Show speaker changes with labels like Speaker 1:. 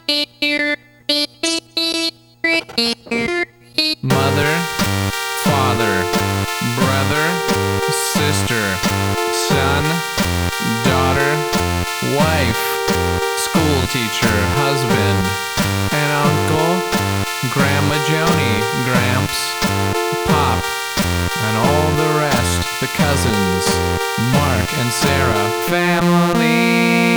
Speaker 1: Mother, father, brother, sister, son, daughter, wife, school teacher, husband, and uncle, Grandma Joni, Gramps, Pop, and all the rest, the cousins, Mark and Sarah, family.